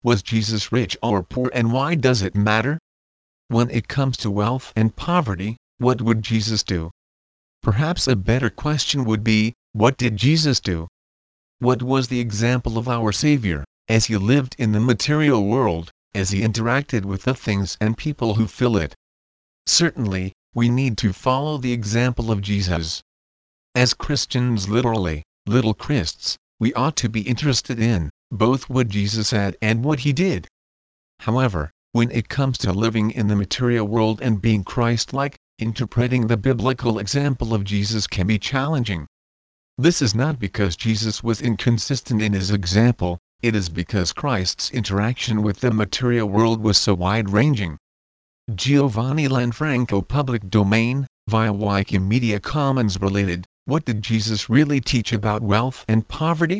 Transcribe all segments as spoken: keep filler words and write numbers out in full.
Was Jesus rich or poor, and why does it matter? When it comes to wealth and poverty, what would Jesus do? Perhaps a better question would be, what did Jesus do? What was the example of our Savior, as he lived in the material world, as he interacted with the things and people who fill it? Certainly, we need to follow the example of Jesus. As Christians, literally, little Christs, we ought to be interested in both what Jesus said and what he did. However, when it comes to living in the material world and being Christ-like, interpreting the biblical example of Jesus can be challenging. This is not because Jesus was inconsistent in his example, it is because Christ's interaction with the material world was so wide-ranging. Giovanni Lanfranco, Public Domain, via Wikimedia Commons. Related, what did Jesus really teach about wealth and poverty?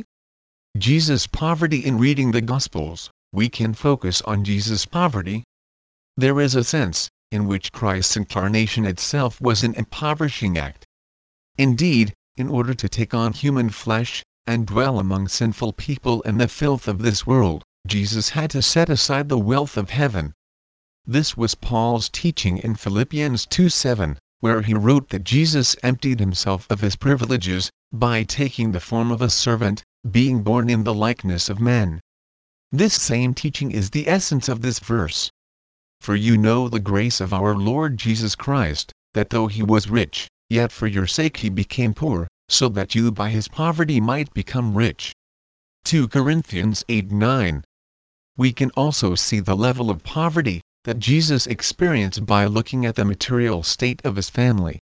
Jesus' poverty. In reading the Gospels, we can focus on Jesus' poverty. There is a sense in which Christ's incarnation itself was an impoverishing act. Indeed, in order to take on human flesh, and dwell among sinful people and the filth of this world, Jesus had to set aside the wealth of heaven. This was Paul's teaching in Philippians two seven, where he wrote that Jesus emptied himself of his privileges, by taking the form of a servant, being born in the likeness of men. This same teaching is the essence of this verse. For you know the grace of our Lord Jesus Christ, that though he was rich, yet for your sake he became poor, so that you by his poverty might become rich. two Corinthians eight nine. We can also see the level of poverty that Jesus experienced by looking at the material state of his family.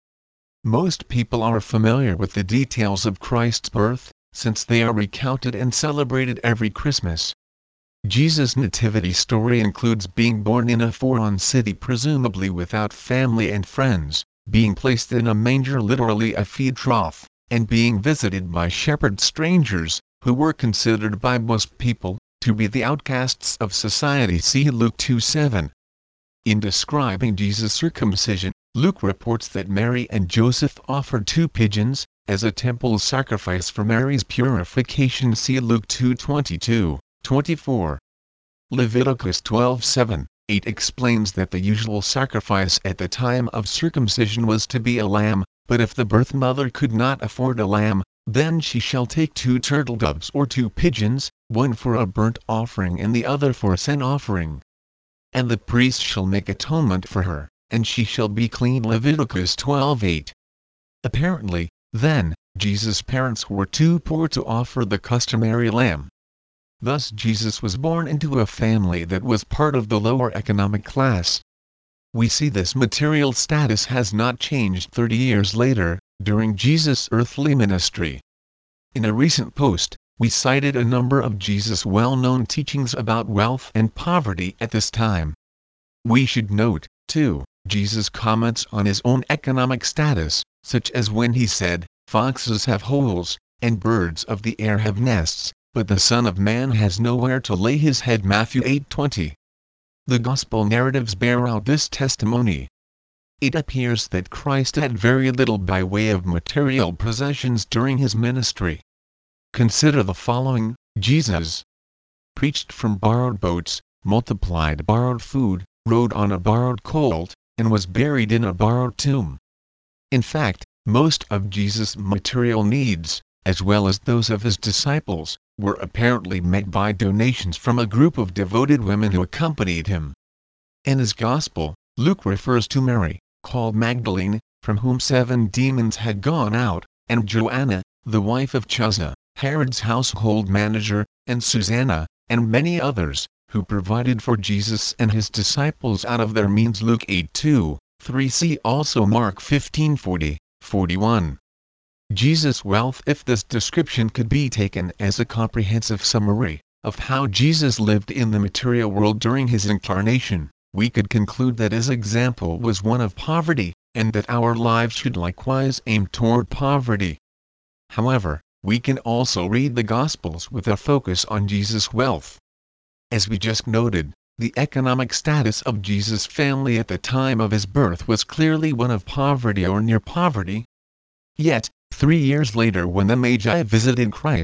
Most people are familiar with the details of Christ's birth, since they are recounted and celebrated every Christmas. Jesus' nativity story includes being born in a foreign city, presumably without family and friends, being placed in a manger, literally a feed trough, and being visited by shepherd strangers, who were considered by most people to be the outcasts of society. See Luke two seven. In describing Jesus' circumcision, Luke reports that Mary and Joseph offered two pigeons as a temple sacrifice for Mary's purification. See Luke two twenty-two, twenty-four. Leviticus twelve seven, eight explains that the usual sacrifice at the time of circumcision was to be a lamb, but if the birth mother could not afford a lamb, then she shall take two turtle doves or two pigeons, one for a burnt offering and the other for a sin offering. And the priest shall make atonement for her, and she shall be clean. Leviticus twelve eight. Apparently, then, Jesus' parents were too poor to offer the customary lamb. Thus Jesus was born into a family that was part of the lower economic class. We see this material status has not changed thirty years later, during Jesus' earthly ministry. In a recent post, we cited a number of Jesus' well-known teachings about wealth and poverty at this time. We should note, too, Jesus' comments on his own economic status, such as when he said, "Foxes have holes, and birds of the air have nests, but the Son of Man has nowhere to lay his head." Matthew eight twenty. The Gospel narratives bear out this testimony. It appears that Christ had very little by way of material possessions during his ministry. Consider the following: Jesus preached from borrowed boats, multiplied borrowed food, rode on a borrowed colt, and was buried in a borrowed tomb. In fact, most of Jesus' material needs, as well as those of his disciples, were apparently met by donations from a group of devoted women who accompanied him. In his Gospel, Luke refers to Mary, called Magdalene, from whom seven demons had gone out, and Joanna, the wife of Chuza, Herod's household manager, and Susanna, and many others, who provided for Jesus and his disciples out of their means. Luke eight two, three. See also Mark fifteen forty, forty-one. Jesus' wealth. If this description could be taken as a comprehensive summary of how Jesus lived in the material world during his incarnation, we could conclude that his example was one of poverty, and that our lives should likewise aim toward poverty. However, we can also read the Gospels with a focus on Jesus' wealth. As we just noted, the economic status of Jesus' family at the time of his birth was clearly one of poverty or near poverty. Yet, three years later, when the Magi visited Christ,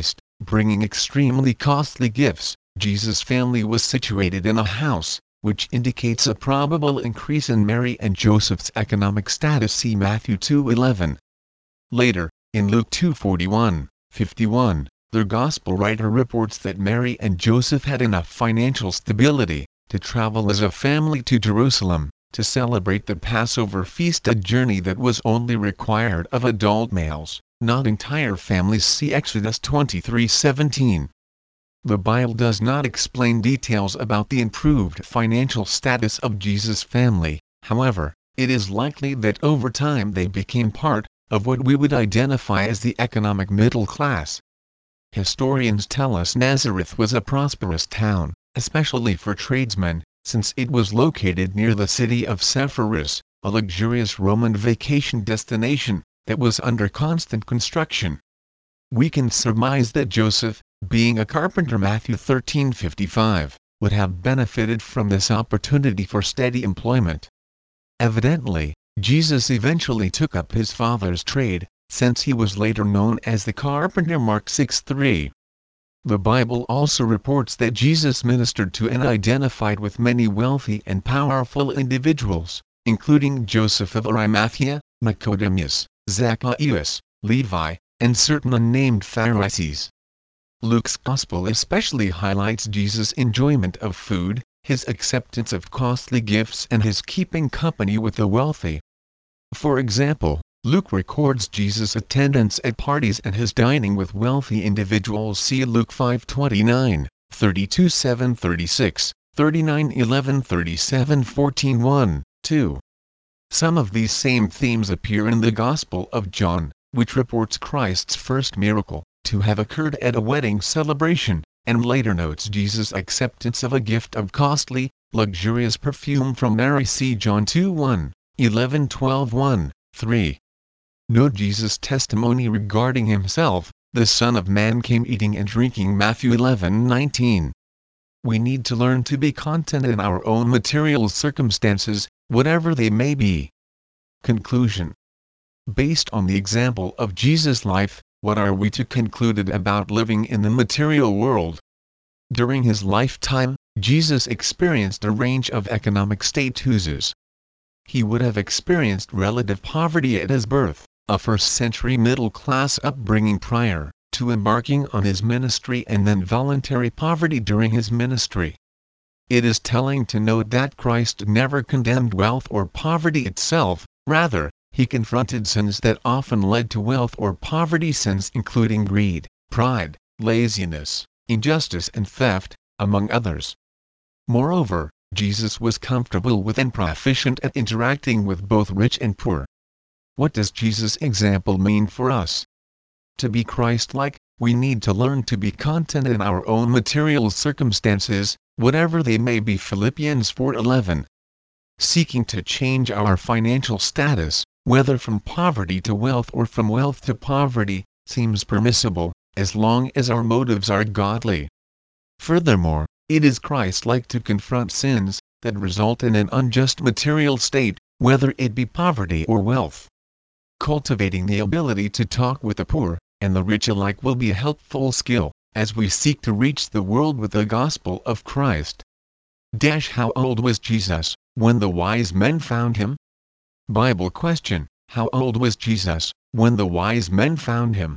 bringing extremely costly gifts. Jesus' family was situated in a house, which indicates a probable increase in Mary and Joseph's economic status. See Matthew two eleven. Later, in Luke two forty-one, fifty-one, the Gospel writer reports that Mary and Joseph had enough financial stability to travel as a family to Jerusalem to celebrate the Passover feast, a journey that was only required of adult males, not entire families. See Exodus twenty-three seventeen. The Bible does not explain details about the improved financial status of Jesus' family. However, it is likely that over time they became part of what we would identify as the economic middle class. Historians tell us Nazareth was a prosperous town, especially for tradesmen, since it was located near the city of Sepphoris, a luxurious Roman vacation destination that was under constant construction. We can surmise that Joseph, being a carpenter, Matthew thirteen fifty-five, would have benefited from this opportunity for steady employment. Evidently, Jesus eventually took up his father's trade, since he was later known as the carpenter. Mark six three. The Bible also reports that Jesus ministered to and identified with many wealthy and powerful individuals, including Joseph of Arimathea, Nicodemus, Zacchaeus, Levi, and certain unnamed Pharisees. Luke's Gospel especially highlights Jesus' enjoyment of food, his acceptance of costly gifts, and his keeping company with the wealthy. For example, Luke records Jesus' attendance at parties and his dining with wealthy individuals. See Luke five twenty-nine, thirty-two seven thirty-six, thirty-nine eleven thirty-seven fourteen one, two. Some of these same themes appear in the Gospel of John, which reports Christ's first miracle to have occurred at a wedding celebration, and later notes Jesus' acceptance of a gift of costly, luxurious perfume from Mary. See John two one, eleven twelve one, three. Note Jesus' testimony regarding himself: the Son of Man came eating and drinking. Matthew eleven nineteen. We need to learn to be content in our own material circumstances, whatever they may be. Conclusion. Based on the example of Jesus' life, what are we to conclude about living in the material world? During his lifetime, Jesus experienced a range of economic statuses. He would have experienced relative poverty at his birth, a first-century middle-class upbringing prior to embarking on his ministry, and then voluntary poverty during his ministry. It is telling to note that Christ never condemned wealth or poverty itself, rather, he confronted sins that often led to wealth or poverty, sins including greed, pride, laziness, injustice, and theft, among others. Moreover, Jesus was comfortable with and proficient at interacting with both rich and poor. What does Jesus' example mean for us? To be Christ-like, we need to learn to be content in our own material circumstances, whatever they may be. Philippians four eleven. Seeking to change our financial status, whether from poverty to wealth or from wealth to poverty, seems permissible, as long as our motives are godly. Furthermore, it is Christ-like to confront sins that result in an unjust material state, whether it be poverty or wealth. Cultivating the ability to talk with the poor and the rich alike will be a helpful skill as we seek to reach the world with the gospel of Christ. Dash How old was Jesus when the wise men found him? Bible question: how old was Jesus when the wise men found him?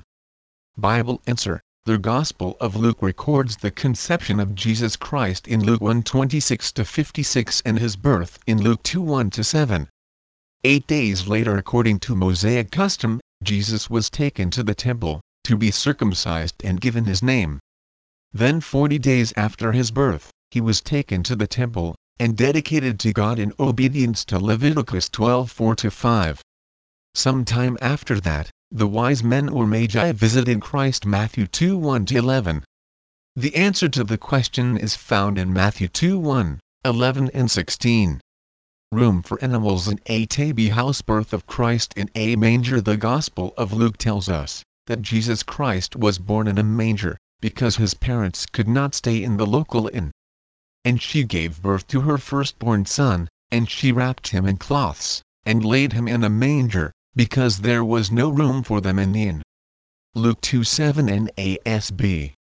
Bible answer: the Gospel of Luke records the conception of Jesus Christ in Luke one twenty-six to fifty-six and his birth in Luke two one to seven. Eight days later, according to Mosaic custom, Jesus was taken to the temple to be circumcised and given his name. Then forty days after his birth, he was taken to the temple and dedicated to God in obedience to Leviticus twelve four to five. Sometime after that, the wise men or magi visited Christ. Matthew two one to eleven. The answer to the question is found in Matthew two one, eleven and sixteen. Room for animals in a tabby house. Birth of Christ in a manger. The Gospel of Luke tells us that Jesus Christ was born in a manger because his parents could not stay in the local inn. And she gave birth to her firstborn son, and she wrapped him in cloths and laid him in a manger, because there was no room for them in the inn. Luke two seven N A S B.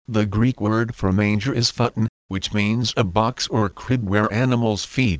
The Greek word for manger is phuton, which means a box or crib where animals feed.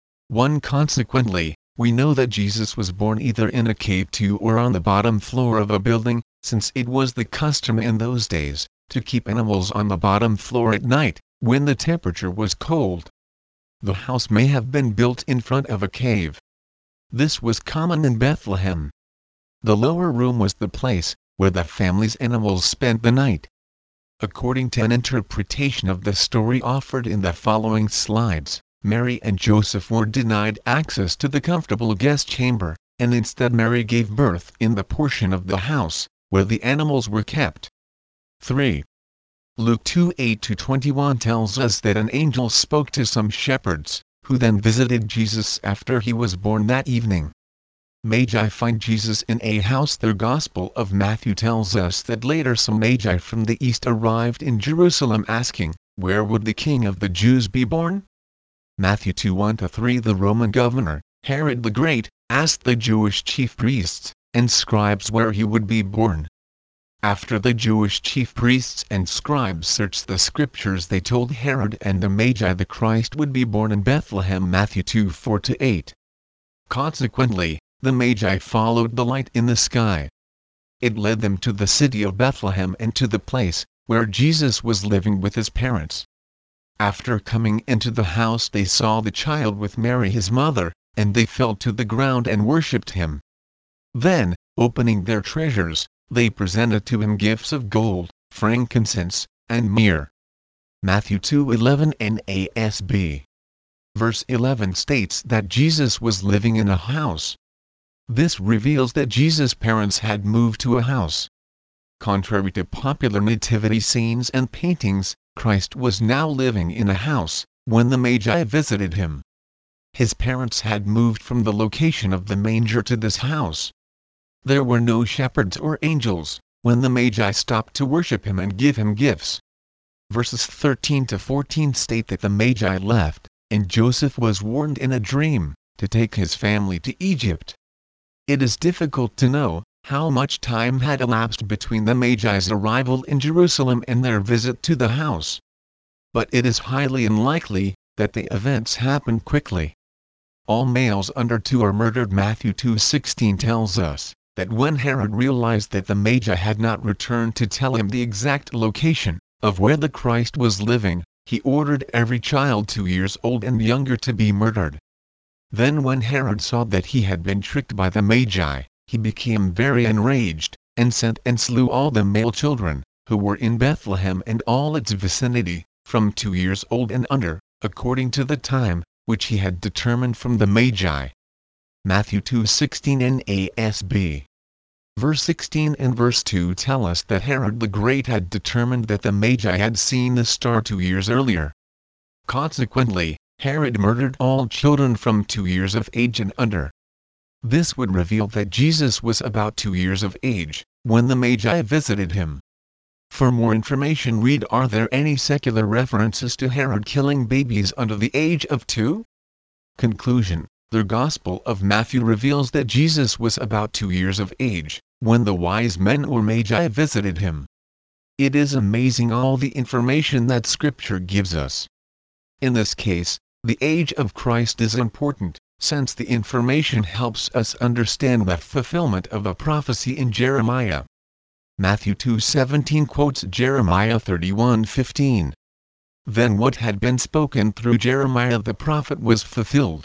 one Consequently, we know that Jesus was born either in a cave too or on the bottom floor of a building, since it was the custom in those days to keep animals on the bottom floor at night, when the temperature was cold. The house may have been built in front of a cave. This was common in Bethlehem. The lower room was the place where the family's animals spent the night. According to an interpretation of the story offered in the following slides, Mary and Joseph were denied access to the comfortable guest chamber, and instead Mary gave birth in the portion of the house where the animals were kept. three. Luke two eight to twenty-one tells us that an angel spoke to some shepherds, who then visited Jesus after he was born that evening. Magi find Jesus in a house. The Gospel of Matthew tells us that later some Magi from the east arrived in Jerusalem asking, "Where would the King of the Jews be born?" Matthew two one to three. The Roman governor, Herod the Great, asked the Jewish chief priests and scribes where he would be born. After the Jewish chief priests and scribes searched the scriptures, they told Herod and the Magi the Christ would be born in Bethlehem. Matthew two four to eight. Consequently, the Magi followed the light in the sky. It led them to the city of Bethlehem and to the place where Jesus was living with his parents. After coming into the house, they saw the child with Mary his mother, and they fell to the ground and worshipped him. Then, opening their treasures, they presented to him gifts of gold, frankincense, and myrrh. Matthew two eleven N A S B. Verse eleven states that Jesus was living in a house. This reveals that Jesus' parents had moved to a house. Contrary to popular nativity scenes and paintings, Christ was now living in a house when the Magi visited him. His parents had moved from the location of the manger to this house. There were no shepherds or angels when the Magi stopped to worship him and give him gifts. Verses thirteen to fourteen state that the Magi left, and Joseph was warned in a dream to take his family to Egypt. It is difficult to know how much time had elapsed between the Magi's arrival in Jerusalem and their visit to the house. But it is highly unlikely that the events happened quickly. All males under two are murdered. Matthew two sixteen tells us that when Herod realized that the Magi had not returned to tell him the exact location of where the Christ was living, he ordered every child two years old and younger to be murdered. Then when Herod saw that he had been tricked by the Magi, he became very enraged, and sent and slew all the male children who were in Bethlehem and all its vicinity, from two years old and under, according to the time which he had determined from the Magi. Matthew two sixteen N A S B. Verse sixteen and verse two tell us that Herod the Great had determined that the Magi had seen the star two years earlier. Consequently, Herod murdered all children from two years of age and under. This would reveal that Jesus was about two years of age when the Magi visited him. For more information, read: Are there any secular references to Herod killing babies under the age of two? Conclusion: the Gospel of Matthew reveals that Jesus was about two years of age when the wise men or Magi visited him. It is amazing all the information that Scripture gives us. In this case, the age of Christ is important, since the information helps us understand the fulfillment of a prophecy in Jeremiah. Matthew two seventeen quotes Jeremiah thirty-one fifteen. Then what had been spoken through Jeremiah the prophet was fulfilled.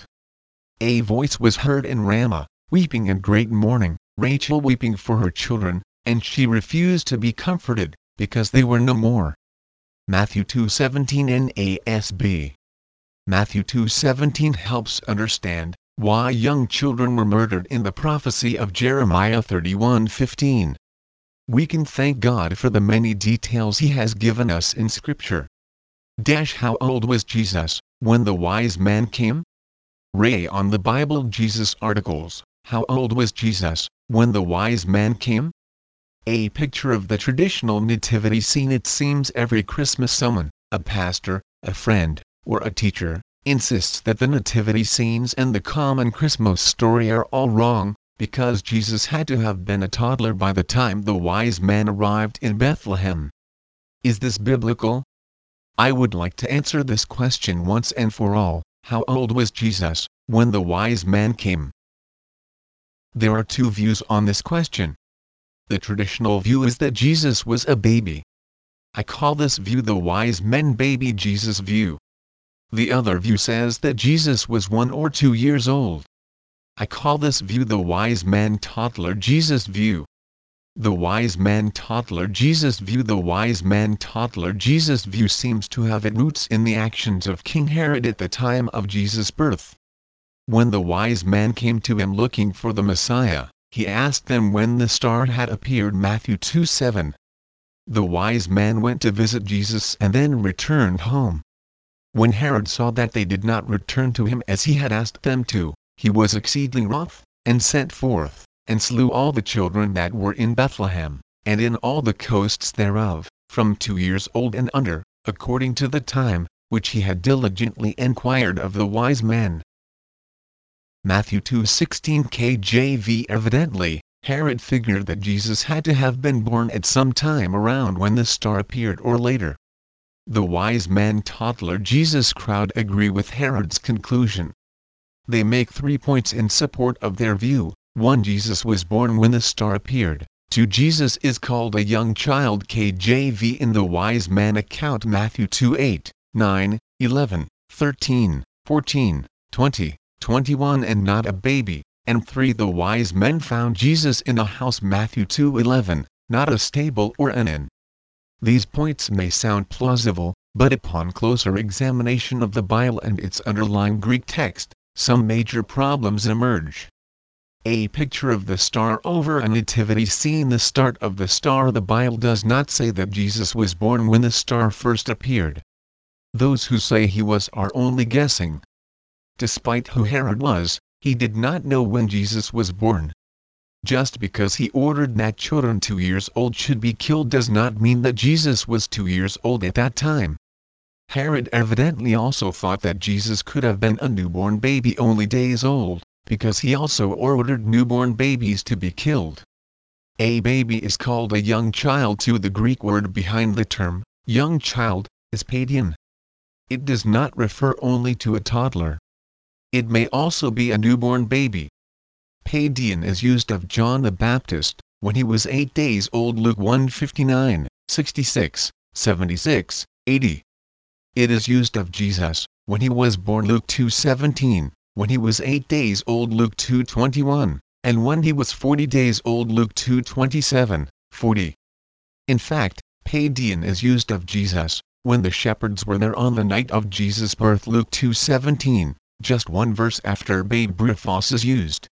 A voice was heard in Ramah, weeping and great mourning, Rachel weeping for her children, and she refused to be comforted, because they were no more. Matthew two seventeen N A S B. Matthew two seventeen helps understand why young children were murdered in the prophecy of Jeremiah thirty-one fifteen. We can thank God for the many details He has given us in Scripture. Dash How old was Jesus when the wise man came? Ray on the Bible Jesus articles, How old was Jesus when the wise man came? A picture of the traditional nativity scene. It seems every Christmas someone, a pastor, a friend, or a teacher, insists that the nativity scenes and the common Christmas story are all wrong, because Jesus had to have been a toddler by the time the wise men arrived in Bethlehem. Is this biblical? I would like to answer this question once and for all. How old was Jesus when the wise man came? There are two views on this question. The traditional view is that Jesus was a baby. I call this view the wise men baby Jesus view. The other view says that Jesus was one or two years old. I call this view the wise man toddler Jesus view. The wise man toddler Jesus view The wise man toddler Jesus view seems to have its roots in the actions of King Herod at the time of Jesus' birth. When the wise man came to him looking for the Messiah, he asked them when the star had appeared. Matthew two seven. The wise man went to visit Jesus and then returned home. When Herod saw that they did not return to him as he had asked them to, he was exceedingly wroth, and sent forth, and slew all the children that were in Bethlehem, and in all the coasts thereof, from two years old and under, according to the time, which he had diligently enquired of the wise men. Matthew two sixteen K J V. Evidently, Herod figured that Jesus had to have been born at some time around when the star appeared or later. The wise man toddler Jesus crowd agree with Herod's conclusion. They make three points in support of their view. one Jesus was born when the star appeared. two Jesus is called a young child. K J V in the wise man account Matthew two eight, nine, eleven, thirteen, fourteen, twenty, twenty-one and not a baby. And three The wise men found Jesus in a house. Matthew two eleven, not a stable or an inn. These points may sound plausible, but upon closer examination of the Bible and its underlying Greek text, some major problems emerge. A picture of the star over a nativity scene. The start of the star. The Bible does not say that Jesus was born when the star first appeared. Those who say he was are only guessing. Despite who Herod was, he did not know when Jesus was born. Just because he ordered that children two years old should be killed does not mean that Jesus was two years old at that time. Herod evidently also thought that Jesus could have been a newborn baby only days old, because he also ordered newborn babies to be killed. A baby is called a young child too. The Greek word behind the term, young child, is paidion. It does not refer only to a toddler. It may also be a newborn baby. Paidion is used of John the Baptist, when he was eight days old. Luke one fifty-nine, sixty-six, seventy-six, eighty. It is used of Jesus, when he was born. Luke two seventeen, when he was eight days old. Luke two twenty-one, and when he was forty days old. Luke two twenty-seven, forty. In fact, paidion is used of Jesus, when the shepherds were there on the night of Jesus' birth. Luke two seventeen, just one verse after babriphos is used.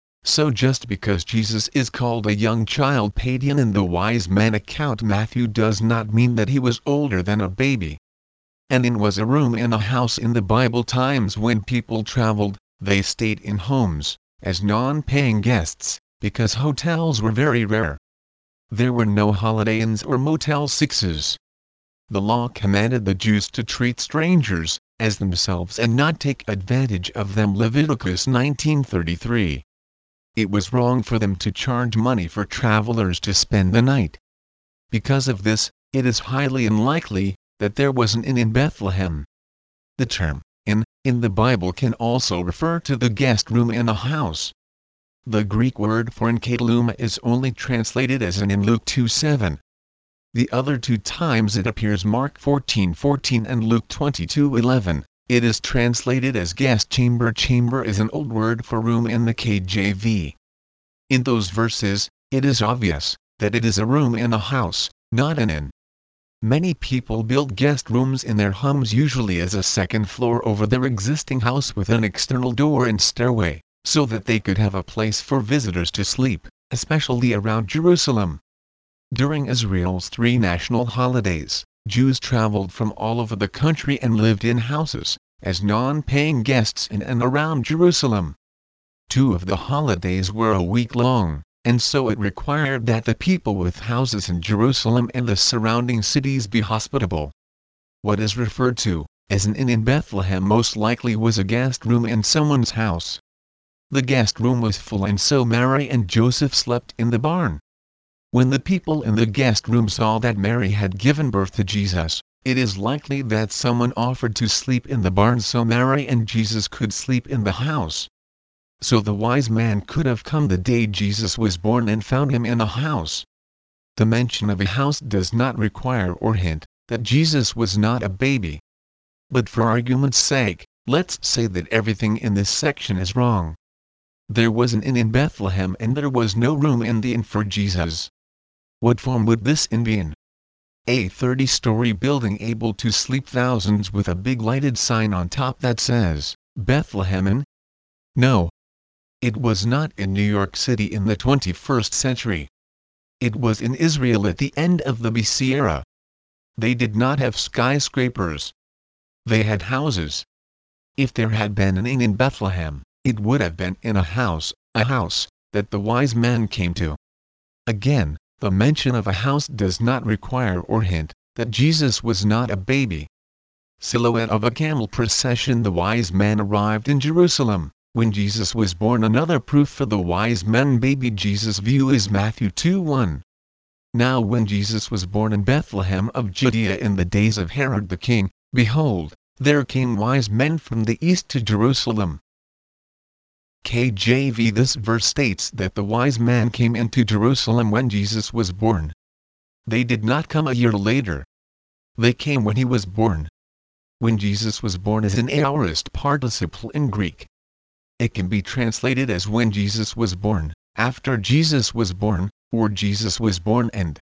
So just because Jesus is called a young child paidion in the wise man account Matthew does not mean that he was older than a baby. An inn was a room in a house. In the Bible times when people traveled, they stayed in homes, as non-paying guests, because hotels were very rare. There were no holiday inns or Motel sixes. The law commanded the Jews to treat strangers as themselves and not take advantage of them. Leviticus nineteen thirty-three. It was wrong for them to charge money for travelers to spend the night. Because of this, it is highly unlikely that there was an inn in Bethlehem. The term inn in the Bible can also refer to the guest room in a house. The Greek word for inn kataluma is only translated as an inn. Luke two seven. The other two times it appears, Mark fourteen fourteen and Luke twenty-two eleven. It is translated as guest chamber. Chamber is an old word for room in the K J V. In those verses, it is obvious that it is a room in a house, not an inn. Many people build guest rooms in their homes, usually as a second floor over their existing house with an external door and stairway, so that they could have a place for visitors to sleep, especially around Jerusalem. During Israel's three national holidays, Jews traveled from all over the country and lived in houses, as non-paying guests in and around Jerusalem. Two of the holidays were a week long, and so it required that the people with houses in Jerusalem and the surrounding cities be hospitable. What is referred to as an inn in Bethlehem most likely was a guest room in someone's house. The guest room was full, and so Mary and Joseph slept in the barn. When the people in the guest room saw that Mary had given birth to Jesus, it is likely that someone offered to sleep in the barn so Mary and Jesus could sleep in the house. So the wise man could have come the day Jesus was born and found him in a house. The mention of a house does not require or hint that Jesus was not a baby. But for argument's sake, let's say that everything in this section is wrong. There was an inn in Bethlehem and there was no room in the inn for Jesus. What form would this inn be in? A thirty-story building able to sleep thousands with a big lighted sign on top that says, Bethlehem Inn? No. It was not in New York City in the twenty-first century. It was in Israel at the end of the B C era. They did not have skyscrapers. They had houses. If there had been an inn in Bethlehem, it would have been in a house, a house that the wise man came to. Again, the mention of a house does not require or hint that Jesus was not a baby. Silhouette of a camel procession. The wise men arrived in Jerusalem when Jesus was born. Another proof for the wise men baby Jesus view is Matthew two one. Now when Jesus was born in Bethlehem of Judea in the days of Herod the king, behold, there came wise men from the east to Jerusalem. K J V. This verse states that the wise man came into Jerusalem when Jesus was born. They did not come a year later. They came when he was born. When Jesus was born is an aorist participle in Greek. It can be translated as when Jesus was born, after Jesus was born, or Jesus was born and.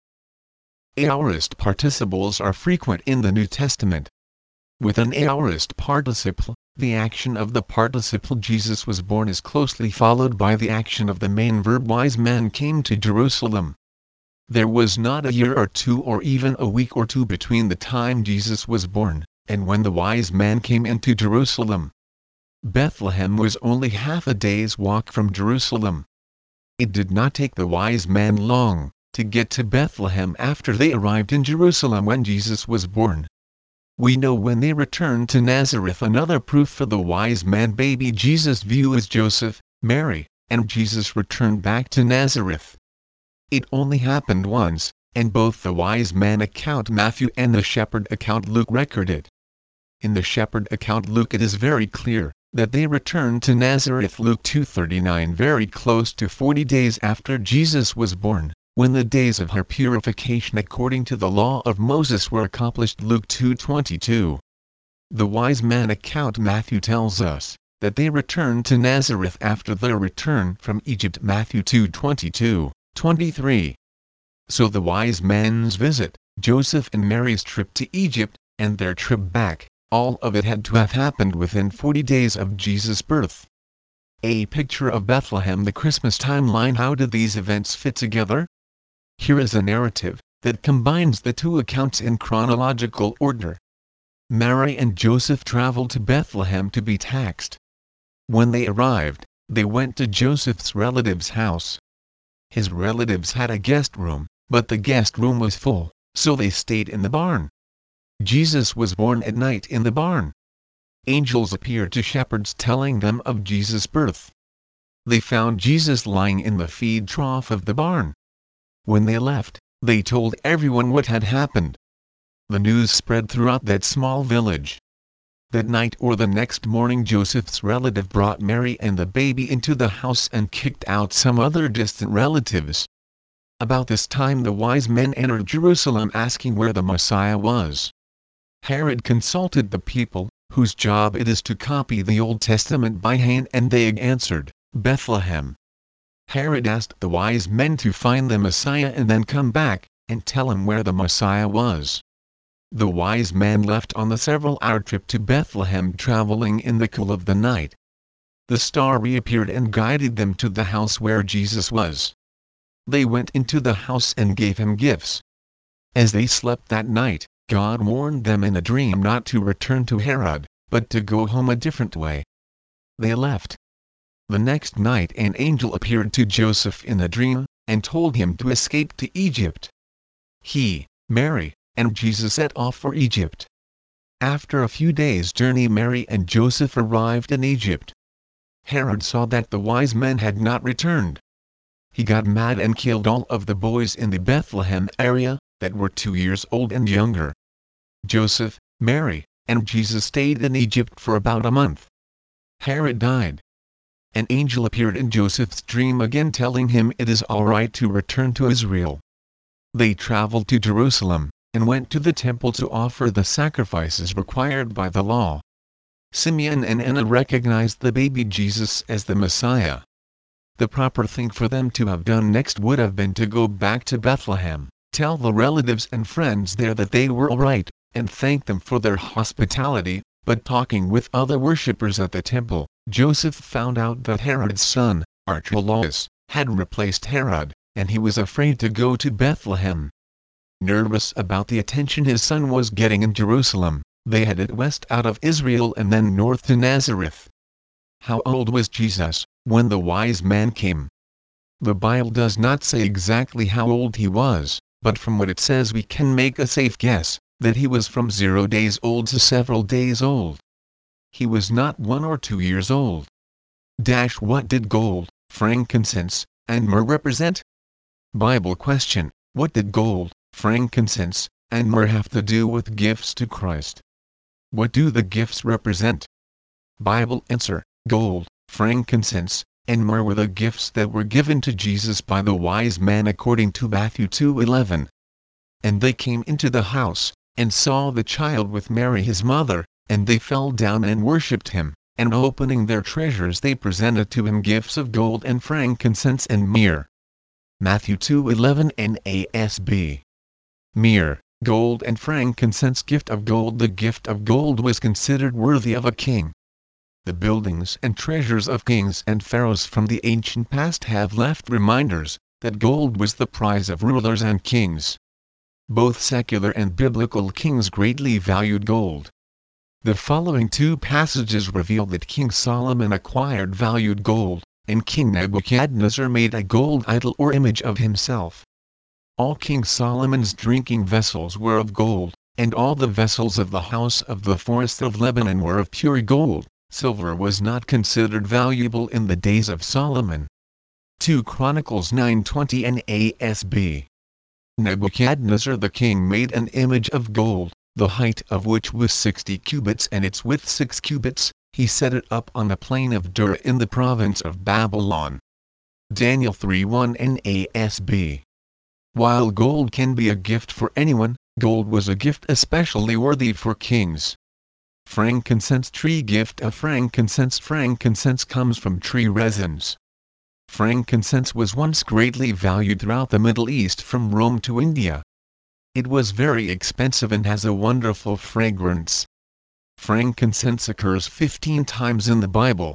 Aorist participles are frequent in the New Testament. With an aorist participle, the action of the participle Jesus was born is closely followed by the action of the main verb wise men came to Jerusalem. There was not a year or two or even a week or two between the time Jesus was born and when the wise men came into Jerusalem. Bethlehem was only half a day's walk from Jerusalem. It did not take the wise men long to get to Bethlehem after they arrived in Jerusalem when Jesus was born. We know when they returned to Nazareth. Another proof for the wise men baby Jesus view is Joseph, Mary, and Jesus returned back to Nazareth. It only happened once, and both the wise men account Matthew and the shepherd account Luke record it. In the shepherd account Luke it is very clear that they returned to Nazareth. Luke two thirty-nine. Very close to forty days after Jesus was born, when the days of her purification according to the law of Moses were accomplished. Luke two twenty-two. The wise man account Matthew tells us that they returned to Nazareth after their return from Egypt. Matthew two twenty-two, twenty-three. So the wise men's visit, Joseph and Mary's trip to Egypt, and their trip back, all of it had to have happened within forty days of Jesus' birth. A picture of Bethlehem. The Christmas timeline. How did these events fit together? Here is a narrative that combines the two accounts in chronological order. Mary and Joseph traveled to Bethlehem to be taxed. When they arrived, they went to Joseph's relative's house. His relatives had a guest room, but the guest room was full, so they stayed in the barn. Jesus was born at night in the barn. Angels appeared to shepherds telling them of Jesus' birth. They found Jesus lying in the feed trough of the barn. When they left, they told everyone what had happened. The news spread throughout that small village. That night or the next morning Joseph's relative brought Mary and the baby into the house and kicked out some other distant relatives. About this time the wise men entered Jerusalem asking where the Messiah was. Herod consulted the people, whose job it is to copy the Old Testament by hand, and they answered, Bethlehem. Herod asked the wise men to find the Messiah and then come back and tell him where the Messiah was. The wise men left on the several-hour trip to Bethlehem, traveling in the cool of the night. The star reappeared and guided them to the house where Jesus was. They went into the house and gave him gifts. As they slept that night, God warned them in a dream not to return to Herod, but to go home a different way. They left. The next night an angel appeared to Joseph in a dream, and told him to escape to Egypt. He, Mary, and Jesus set off for Egypt. After a few days' journey Mary and Joseph arrived in Egypt. Herod saw that the wise men had not returned. he got mad and killed all of the boys in the Bethlehem area that were two years old and younger. Joseph, Mary, and Jesus stayed in Egypt for about a month. Herod died. An angel appeared in Joseph's dream again, telling him it is all right to return to Israel. They traveled to Jerusalem, and went to the temple to offer the sacrifices required by the law. Simeon and Anna recognized the baby Jesus as the Messiah. The proper thing for them to have done next would have been to go back to Bethlehem, tell the relatives and friends there that they were all right, and thank them for their hospitality. But talking with other worshippers at the temple, Joseph found out that Herod's son, Archelaus, had replaced Herod, and he was afraid to go to Bethlehem. Nervous about the attention his son was getting in Jerusalem, they headed west out of Israel and then north to Nazareth. How old was Jesus when the wise man came? The Bible does not say exactly how old he was, but from what it says we can make a safe guess that he was from zero days old to several days old. He was not one or two years old. Dash what did gold, frankincense, and myrrh represent? Bible question: what did gold, frankincense, and myrrh have to do with gifts to Christ? What do the gifts represent? Bible answer: gold, frankincense, and myrrh were the gifts that were given to Jesus by the wise man according to Matthew two eleven. And they came into the house, and saw the child with Mary his mother, and they fell down and worshipped him, and opening their treasures they presented to him gifts of gold and frankincense and myrrh. Matthew two eleven N A S B. Myrrh, gold and frankincense. Gift of gold. The gift of gold was considered worthy of a king. The buildings and treasures of kings and pharaohs from the ancient past have left reminders that gold was the prize of rulers and kings. Both secular and biblical kings greatly valued gold. The following two passages reveal that King Solomon acquired valued gold, and King Nebuchadnezzar made a gold idol or image of himself. All King Solomon's drinking vessels were of gold, and all the vessels of the house of the forest of Lebanon were of pure gold. Silver was not considered valuable in the days of Solomon. two Chronicles nine twenty N A S B. Nebuchadnezzar the king made an image of gold, the height of which was sixty cubits and its width six cubits. He set it up on the plain of Dura in the province of Babylon. Daniel three one N A S B. While gold can be a gift for anyone, gold was a gift especially worthy for kings. Frankincense tree. Gift of frankincense. Frankincense comes from tree resins. Frankincense was once greatly valued throughout the Middle East from Rome to India. It was very expensive and has a wonderful fragrance. Frankincense occurs fifteen times in the Bible.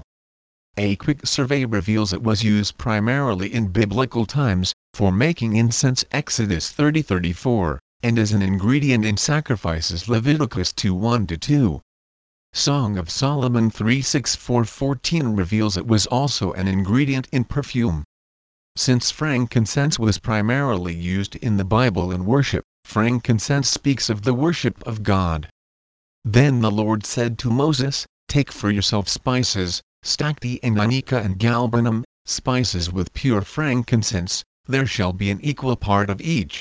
A quick survey reveals it was used primarily in biblical times, for making incense Exodus thirty thirty-four, and as an ingredient in sacrifices Leviticus two one to two. Song of Solomon three six four fourteen reveals it was also an ingredient in perfume. Since frankincense was primarily used in the Bible in worship, frankincense speaks of the worship of God. Then the Lord said to Moses, "Take for yourself spices, stacte and onycha and galbanum, spices with pure frankincense, there shall be an equal part of each."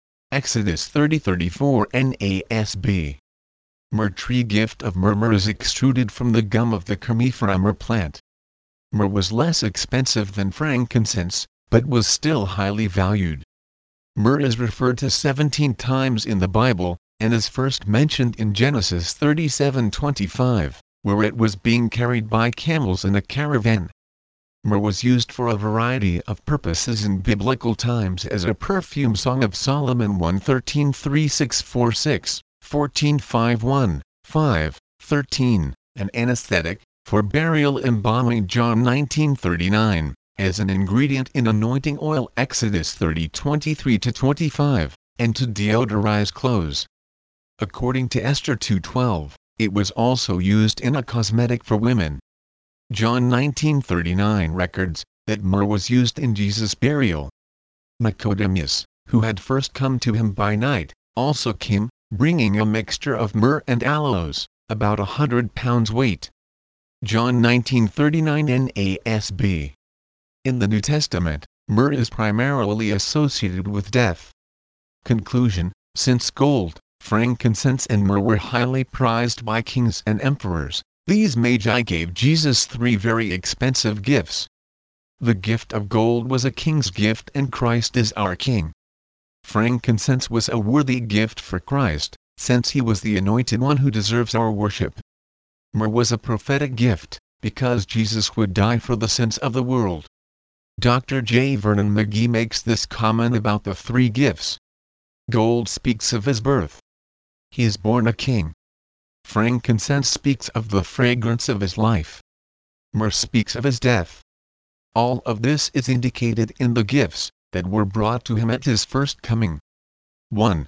Exodus thirty thirty-four N A S B. Myrrh tree. Gift of myrrh. Myrrh is extruded from the gum of the Commiphora myrrh plant. Myrrh was less expensive than frankincense, but was still highly valued. Myrrh is referred to seventeen times in the Bible, and is first mentioned in Genesis thirty-seven twenty-five, where it was being carried by camels in a caravan. Myrrh was used for a variety of purposes in biblical times as a perfume. Song of Solomon one thirteen three six four six, fourteen five one, five, thirteen, an anesthetic, for burial embalming. John nineteen thirty-nine, as an ingredient in anointing oil. Exodus thirty twenty-three to twenty-five, and to deodorize clothes. According to Esther two twelve, it was also used in a cosmetic for women. John nineteen thirty-nine records that myrrh was used in Jesus' burial. Nicodemus, who had first come to him by night, also came, bringing a mixture of myrrh and aloes, about a hundred pounds weight. John nineteen thirty-nine N A S B. In the New Testament, Myrrh is primarily associated with death. Conclusion: since gold, frankincense and myrrh were highly prized by kings and emperors, these magi gave Jesus three very expensive gifts. The gift of gold was a king's gift, and Christ is our king. Frankincense was a worthy gift for Christ, since he was the anointed one who deserves our worship. Myrrh was a prophetic gift, because Jesus would die for the sins of the world. Doctor J. Vernon McGee makes this comment about the three gifts. Gold speaks of his birth. He is born a king. Frankincense speaks of the fragrance of his life. Myrrh speaks of his death. All of this is indicated in the gifts that were brought to him at his first coming. one.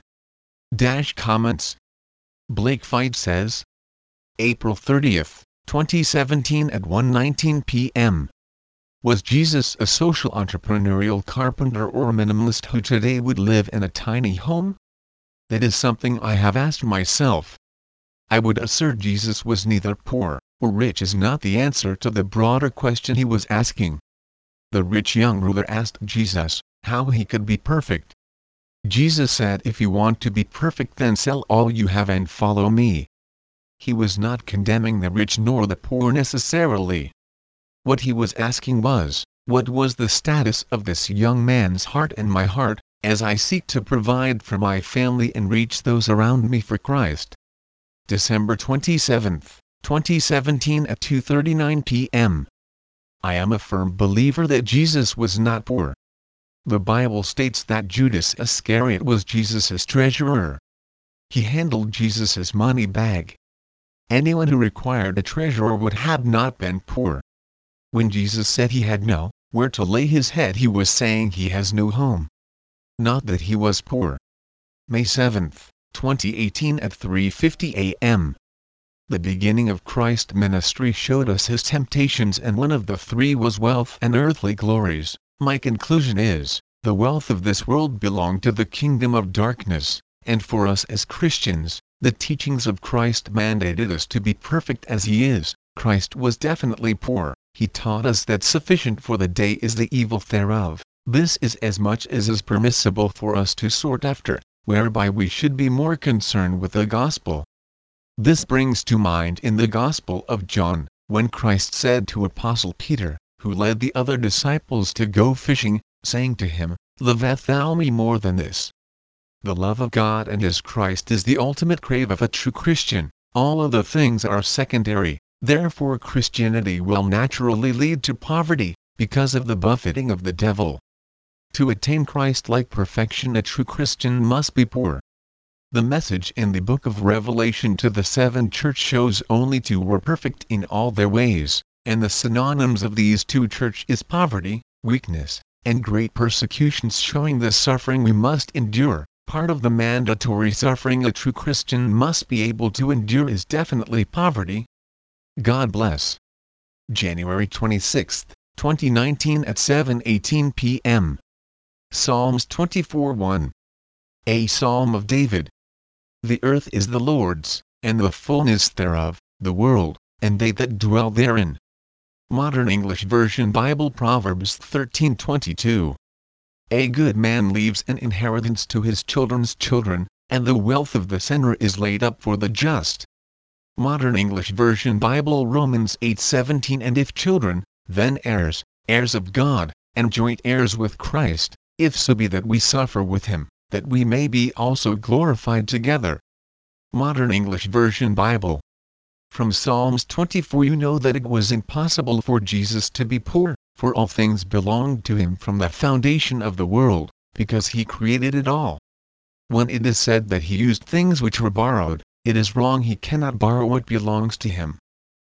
Dash comments. Blake Fight says, April thirtieth, twenty seventeen at one nineteen p m Was Jesus a social entrepreneurial carpenter or a minimalist who today would live in a tiny home? That is something I have asked myself. I would assert Jesus was neither poor or rich is not the answer to the broader question he was asking. The rich young ruler asked Jesus how he could be perfect. Jesus said, if you want to be perfect, then sell all you have and follow me. He was not condemning the rich nor the poor necessarily. What he was asking was, what was the status of this young man's heart and my heart, as I seek to provide for my family and reach those around me for Christ? December twenty-seventh, twenty seventeen at two thirty-nine p m I am a firm believer that Jesus was not poor. The Bible states that Judas Iscariot was Jesus' treasurer. He handled Jesus' money bag. Anyone who required a treasurer would have not been poor. When Jesus said he had no where to lay his head, he was saying he has no home. Not that he was poor. May seventh, twenty eighteen at three fifty a m The beginning of Christ's ministry showed us his temptations, and one of the three was wealth and earthly glories. My conclusion is, the wealth of this world belonged to the kingdom of darkness, and for us as Christians, the teachings of Christ mandated us to be perfect as he is. Christ was definitely poor. He taught us that sufficient for the day is the evil thereof. This is as much as is permissible for us to sort after, whereby we should be more concerned with the gospel. This brings to mind in the Gospel of John, when Christ said to Apostle Peter, who led the other disciples to go fishing, saying to him, Loveth thou me more than this? The love of God and his Christ is the ultimate crave of a true Christian. All other things are secondary. Therefore Christianity will naturally lead to poverty, because of the buffeting of the devil. To attain Christ-like perfection, a true Christian must be poor. The message in the book of Revelation to the seven church shows only two were perfect in all their ways, and the synonyms of these two church is poverty, weakness, and great persecutions, showing the suffering we must endure. Part of the mandatory suffering a true Christian must be able to endure is definitely poverty. God bless. January twenty-sixth, twenty nineteen at seven eighteen p m Psalms twenty-four one. A Psalm of David. The earth is the Lord's, and the fullness thereof, the world, and they that dwell therein. Modern English Version Bible. Proverbs thirteen twenty-two. A good man leaves an inheritance to his children's children, and the wealth of the sinner is laid up for the just. Modern English Version Bible. Romans eight seventeen. And if children, then heirs, heirs of God, and joint heirs with Christ, if so be that we suffer with him, that we may be also glorified together. Modern English Version Bible. From Psalms twenty-four. You know that it was impossible for Jesus to be poor, for all things belonged to him from the foundation of the world, because he created it all. When it is said that he used things which were borrowed, it is wrong. He cannot borrow what belongs to him.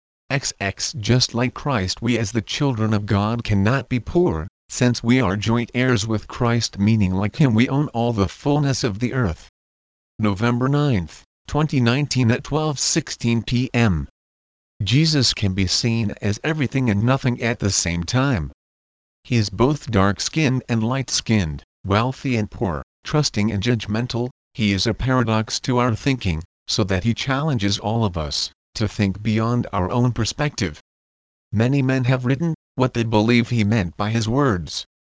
X X Just like Christ, we as the children of God cannot be poor, since we are joint heirs with Christ, meaning like him we own all the fullness of the earth. November ninth, twenty nineteen at twelve sixteen p m Jesus can be seen as everything and nothing at the same time. He is both dark-skinned and light-skinned, wealthy and poor, trusting and judgmental. He is a paradox to our thinking, so that he challenges all of us to think beyond our own perspective. Many men have written what they believe he meant by his words,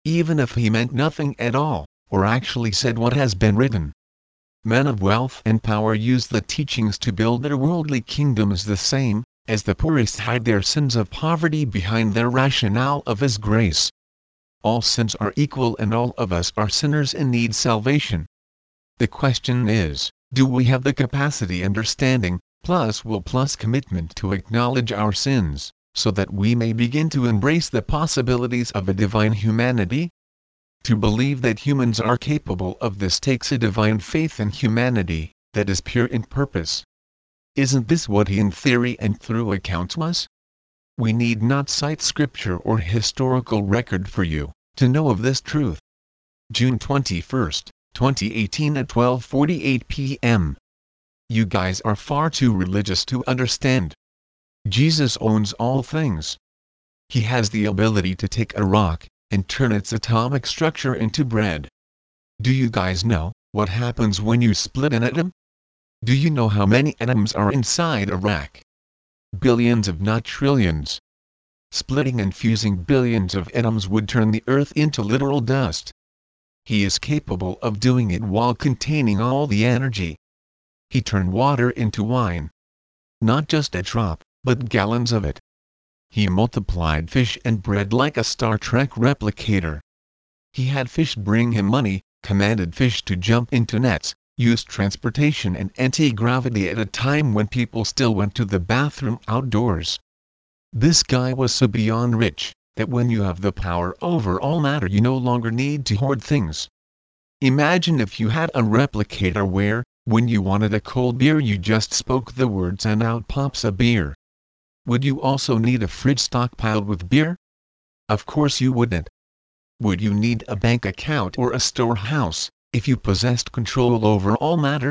even if he meant nothing at all, or actually said what has been written. Men of wealth and power use the teachings to build their worldly kingdoms the same, as the poorest hide their sins of poverty behind their rationale of His grace. All sins are equal and all of us are sinners and need salvation. The question is, do we have the capacity, understanding, plus will plus commitment to acknowledge our sins, so that we may begin to embrace the possibilities of a divine humanity? To believe that humans are capable of this takes a divine faith in humanity that is pure in purpose. Isn't this what He in theory and through accounts was? We need not cite scripture or historical record for you to know of this truth. June twenty-first, twenty eighteen at twelve forty-eight p m You guys are far too religious to understand. Jesus owns all things. He has the ability to take a rock and turn its atomic structure into bread. Do you guys know what happens when you split an atom? Do you know how many atoms are inside a rock? Billions if not trillions. Splitting and fusing billions of atoms would turn the earth into literal dust. He is capable of doing it while containing all the energy. He turned water into wine. Not just a drop, but gallons of it. He multiplied fish and bread like a Star Trek replicator. He had fish bring him money, commanded fish to jump into nets, used transportation and anti-gravity at a time when people still went to the bathroom outdoors. This guy was so beyond rich, that when you have the power over all matter you no longer need to hoard things. Imagine if you had a replicator where, when you wanted a cold beer you just spoke the words and out pops a beer. Would you also need a fridge stockpiled with beer? Of course you wouldn't. Would you need a bank account or a storehouse, if you possessed control over all matter?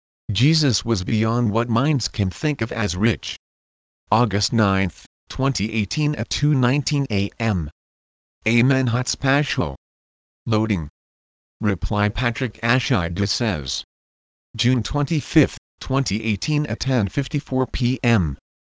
Jesus was beyond what minds can think of as rich. August ninth, twenty eighteen at two nineteen a m Amen. Hot Spatial. Loading. Reply Patrick Ashide says. June twenty-fifth, twenty eighteen at ten fifty-four p m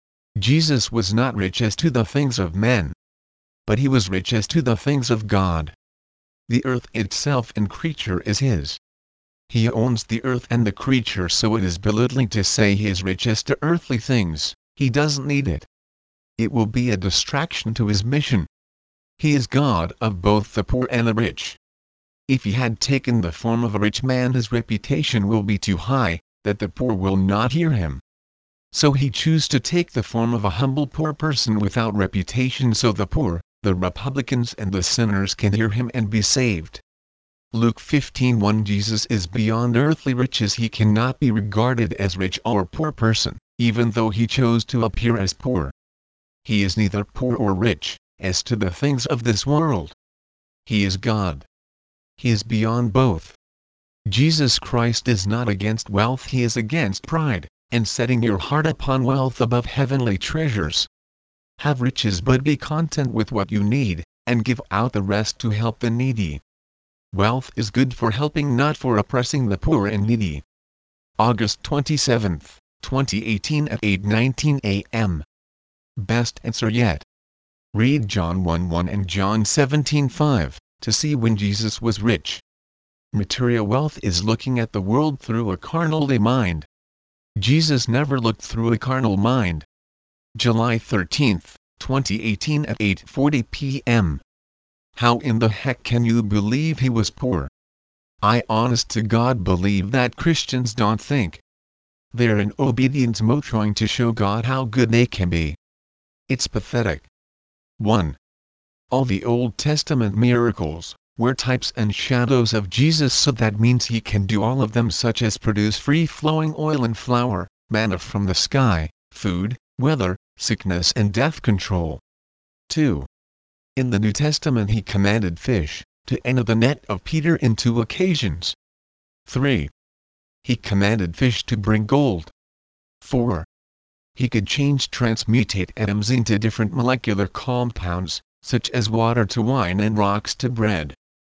Jesus was not rich as to the things of men, but He was rich as to the things of God. The earth itself and creature is His. He owns the earth and the creature, so it is belittling to say He is rich as to earthly things. He doesn't need it. It will be a distraction to His mission. He is God of both the poor and the rich. If He had taken the form of a rich man, His reputation will be too high, that the poor will not hear Him. So He chose to take the form of a humble poor person without reputation, so the poor, the Republicans and the sinners can hear Him and be saved. Luke fifteen one Jesus is beyond earthly riches. He cannot be regarded as rich or poor person, even though He chose to appear as poor. He is neither poor or rich, as to the things of this world. He is God. He is beyond both. Jesus Christ is not against wealth, He is against pride, and setting your heart upon wealth above heavenly treasures. Have riches but be content with what you need, and give out the rest to help the needy. Wealth is good for helping, not for oppressing the poor and needy. August twenty-seventh, twenty eighteen at eight nineteen a m Best answer yet. Read John one one and John seventeen five, to see when Jesus was rich. Material wealth is looking at the world through a carnal mind. Jesus never looked through a carnal mind. July thirteenth, twenty eighteen at eight forty p m How in the heck can you believe He was poor? I honest to God believe that Christians don't think. They're in obedience mode trying to show God how good they can be. It's pathetic. one. All the Old Testament miracles were types and shadows of Jesus, so that means He can do all of them, such as produce free-flowing oil and flour, manna from the sky, food, weather, sickness and death control. two. In the New Testament He commanded fish to enter the net of Peter in two occasions. three. He commanded fish to bring gold. four. He could change transmutate atoms into different molecular compounds, such as water to wine and rocks to bread.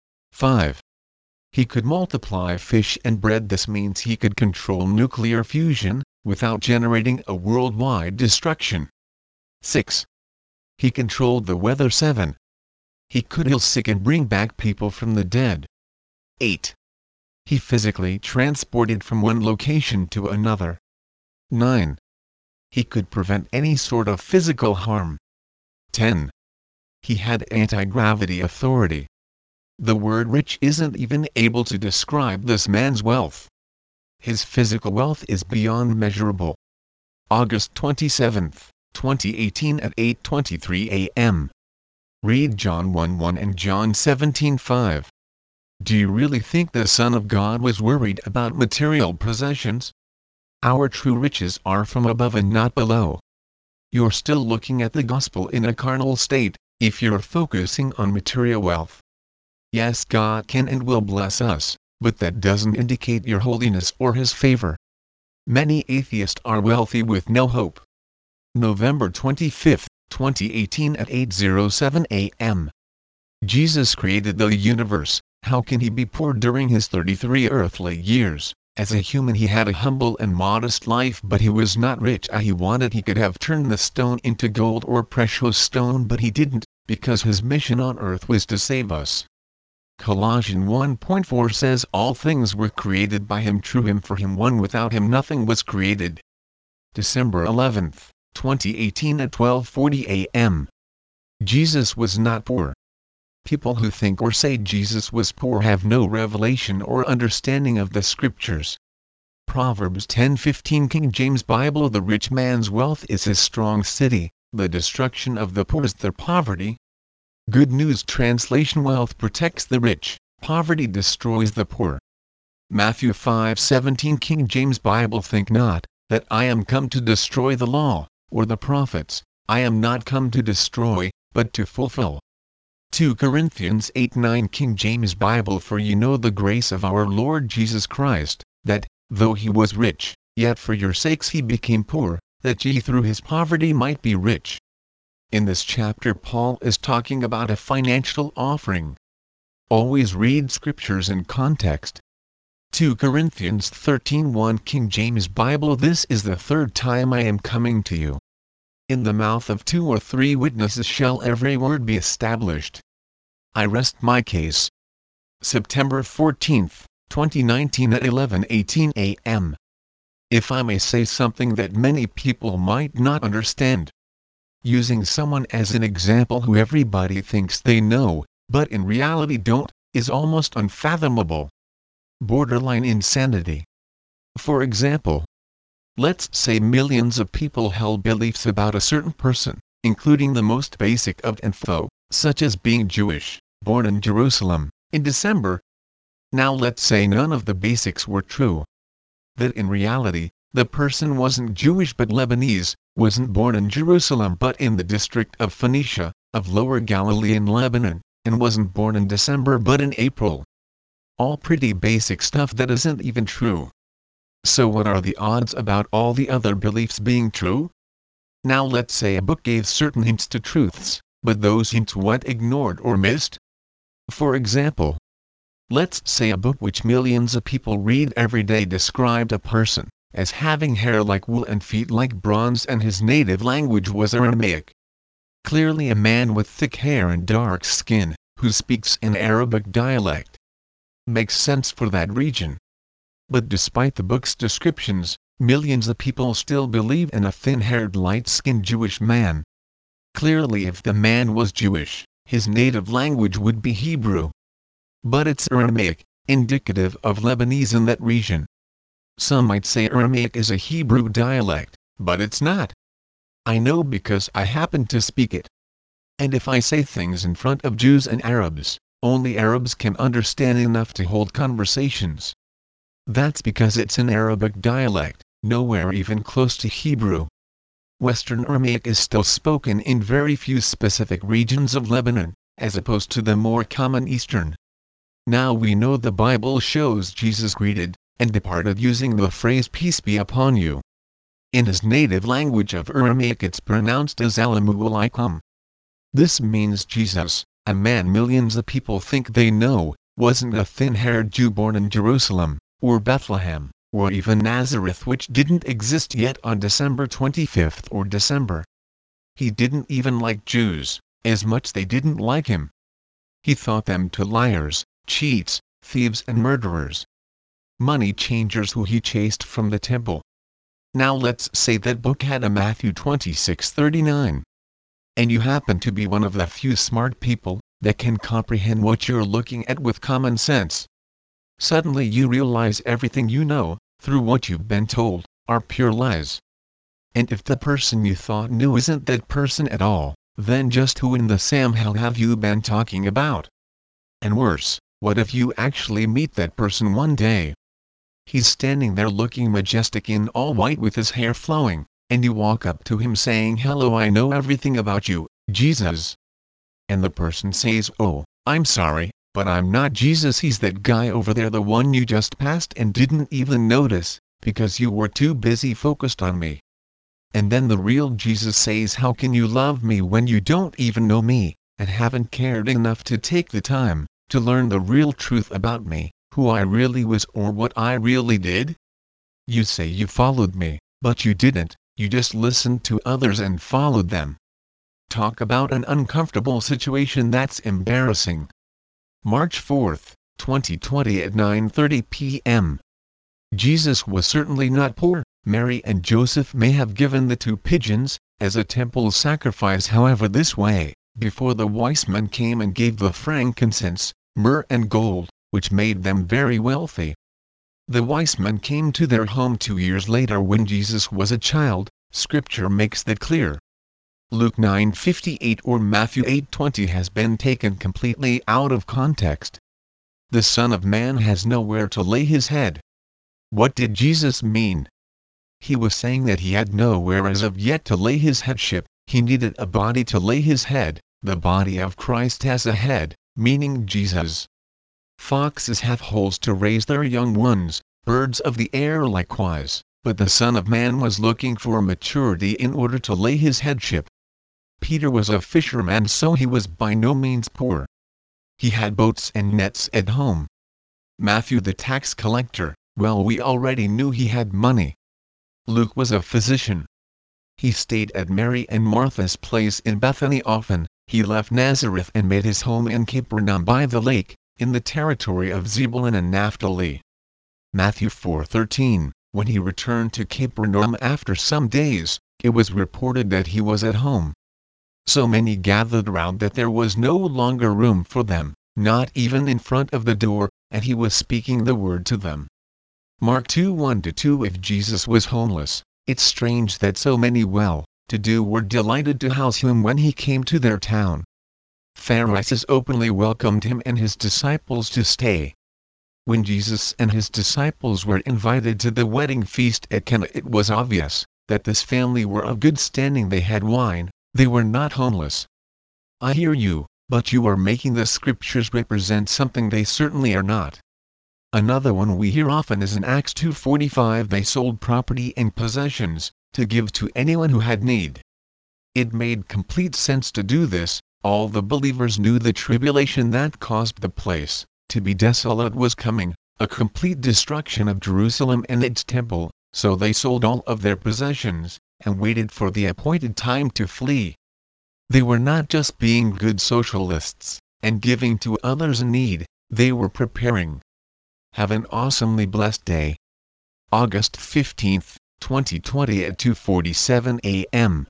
five. He could multiply fish and bread. This means He could control nuclear fusion, without generating a worldwide destruction. six. He controlled the weather. seven. He could heal sick and bring back people from the dead. eight. He physically transported from one location to another. nine. He could prevent any sort of physical harm. ten. He had anti-gravity authority. The word rich isn't even able to describe this man's wealth. His physical wealth is beyond measurable. August twenty-seventh, twenty eighteen at eight twenty-three a m Read John one one and John seventeen five. Do you really think the Son of God was worried about material possessions? Our true riches are from above and not below. You're still looking at the gospel in a carnal state, if you're focusing on material wealth. Yes, God can and will bless us, but that doesn't indicate your holiness or His favor. Many atheists are wealthy with no hope. November twenty-fifth, twenty eighteen at eight oh seven a m Jesus created the universe. How can He be poor during His thirty-three earthly years? As a human He had a humble and modest life, but He was not rich as He wanted. He could have turned the stone into gold or precious stone, but He didn't, because His mission on earth was to save us. Colossians one point four says all things were created by Him, through Him, for Him, one without Him nothing was created. December eleventh, twenty eighteen at twelve forty a m Jesus was not poor. People who think or say Jesus was poor have no revelation or understanding of the Scriptures. Proverbs ten fifteen King James Bible. The rich man's wealth is his strong city, the destruction of the poor is their poverty. Good News Translation. Wealth protects the rich, poverty destroys the poor. Matthew five seventeen King James Bible. Think not, that I am come to destroy the law, or the prophets. I am not come to destroy, but to fulfill. two Corinthians eight nine King James Bible. For you know the grace of our Lord Jesus Christ, that, though He was rich, yet for your sakes He became poor, that ye through His poverty might be rich. In this chapter Paul is talking about a financial offering. Always read Scriptures in context. two Corinthians thirteen one King James Bible. This is the third time I am coming to you. In the mouth of two or three witnesses shall every word be established. I rest my case. September fourteenth, twenty nineteen at eleven eighteen a m If I may say something that many people might not understand. Using someone as an example who everybody thinks they know, but in reality don't, is almost unfathomable. Borderline insanity. For example, let's say millions of people held beliefs about a certain person, including the most basic of info, such as being Jewish, born in Jerusalem, in December. Now let's say none of the basics were true. That in reality, the person wasn't Jewish but Lebanese, wasn't born in Jerusalem but in the district of Phoenicia, of Lower Galilee in Lebanon, and wasn't born in December but in April. All pretty basic stuff that isn't even true. So what are the odds about all the other beliefs being true? Now let's say a book gave certain hints to truths, but those hints went ignored or missed. For example, let's say a book which millions of people read every day described a person as having hair like wool and feet like bronze, and his native language was Aramaic. Clearly a man with thick hair and dark skin, who speaks an Arabic dialect. Makes sense for that region. But despite the book's descriptions, millions of people still believe in a thin-haired light-skinned Jewish man. Clearly if the man was Jewish, his native language would be Hebrew. But it's Aramaic, indicative of Lebanese in that region. Some might say Aramaic is a Hebrew dialect, but it's not. I know because I happen to speak it. And if I say things in front of Jews and Arabs, only Arabs can understand enough to hold conversations. That's because it's an Arabic dialect, nowhere even close to Hebrew. Western Aramaic is still spoken in very few specific regions of Lebanon, as opposed to the more common Eastern. Now we know the Bible shows Jesus greeted and departed using the phrase peace be upon you. In his native language of Aramaic it's pronounced as Assalamu alaikum. This means Jesus, a man millions of people think they know, wasn't a thin-haired Jew born in Jerusalem, or Bethlehem, or even Nazareth, which didn't exist yet on December twenty-fifth or December. He didn't even like Jews, as much they didn't like him. He thought them to liars, cheats, thieves and murderers. Money changers who he chased from the temple. Now let's say that book had a Matthew twenty-six thirty-nine. And you happen to be one of the few smart people that can comprehend what you're looking at with common sense. Suddenly you realize everything you know, through what you've been told, are pure lies. And if the person you thought knew isn't that person at all, then just who in the Sam hell have you been talking about? And worse, what if you actually meet that person one day? He's standing there looking majestic in all white with his hair flowing, and you walk up to him saying, "Hello, I know everything about you, Jesus." And the person says, "Oh, I'm sorry, but I'm not Jesus, he's that guy over there, the one you just passed and didn't even notice, because you were too busy focused on me." And then the real Jesus says, "How can you love me when you don't even know me, and haven't cared enough to take the time to learn the real truth about me, who I really was or what I really did? You say you followed me, but you didn't, you just listened to others and followed them." Talk about an uncomfortable situation that's embarrassing. March fourth, twenty twenty at nine thirty p m Jesus was certainly not poor. Mary and Joseph may have given the two pigeons, as a temple sacrifice, however this way, before the wise men came and gave the frankincense, myrrh and gold, which made them very wealthy. The wise men came to their home two years later when Jesus was a child, scripture makes that clear. Luke nine fifty-eight or Matthew eight twenty has been taken completely out of context. The Son of Man has nowhere to lay his head. What did Jesus mean? He was saying that he had nowhere as of yet to lay his headship. He needed a body to lay his head. The body of Christ has a head, meaning Jesus. Foxes have holes to raise their young ones, birds of the air likewise, but the Son of Man was looking for maturity in order to lay his headship. Peter was a fisherman, so he was by no means poor. He had boats and nets at home. Matthew the tax collector, well, we already knew he had money. Luke was a physician. He stayed at Mary and Martha's place in Bethany often. He left Nazareth and made his home in Capernaum by the lake, in the territory of Zebulun and Naphtali. Matthew four thirteen, when he returned to Capernaum after some days, it was reported that he was at home. So many gathered round that there was no longer room for them, not even in front of the door, and he was speaking the word to them. Mark two one to two. If Jesus was homeless, it's strange that so many well-to-do were delighted to house him when he came to their town. Pharisees openly welcomed him and his disciples to stay. When Jesus and his disciples were invited to the wedding feast at Cana, it was obvious that this family were of good standing. They had wine, they were not homeless. I hear you, but you are making the scriptures represent something they certainly are not. Another one we hear often is in Acts two forty-five. They sold property and possessions, to give to anyone who had need. It made complete sense to do this. All the believers knew the tribulation that caused the place to be desolate was coming, a complete destruction of Jerusalem and its temple, so they sold all of their possessions, and waited for the appointed time to flee. They were not just being good socialists, and giving to others in need, they were preparing. Have an awesomely blessed day. August fifteenth, twenty twenty at two forty-seven a m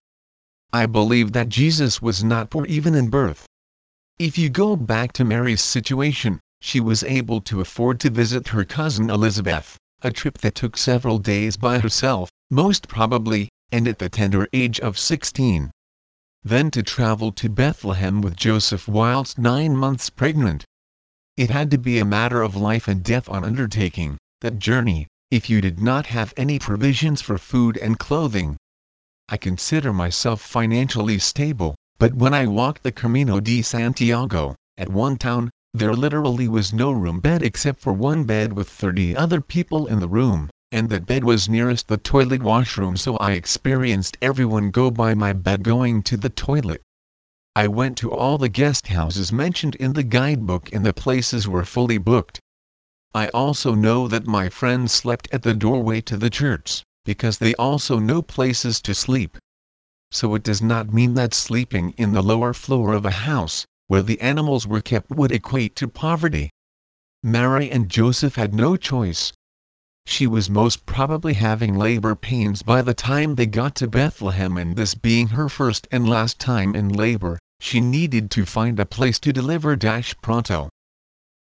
I believe that Jesus was not poor even in birth. If you go back to Mary's situation, she was able to afford to visit her cousin Elizabeth, a trip that took several days by herself, most probably, and at the tender age of sixteen. Then to travel to Bethlehem with Joseph whilst nine months pregnant. It had to be a matter of life and death on undertaking that journey, if you did not have any provisions for food and clothing. I consider myself financially stable, but when I walked the Camino de Santiago, at one town, there literally was no room bed except for one bed with thirty other people in the room, and that bed was nearest the toilet washroom, so I experienced everyone go by my bed going to the toilet. I went to all the guest houses mentioned in the guidebook and the places were fully booked. I also know that my friends slept at the doorway to the church, because they also know places to sleep. So it does not mean that sleeping in the lower floor of a house, where the animals were kept would equate to poverty. Mary and Joseph had no choice. She was most probably having labor pains by the time they got to Bethlehem, and this being her first and last time in labor, she needed to find a place to deliver. Pronto.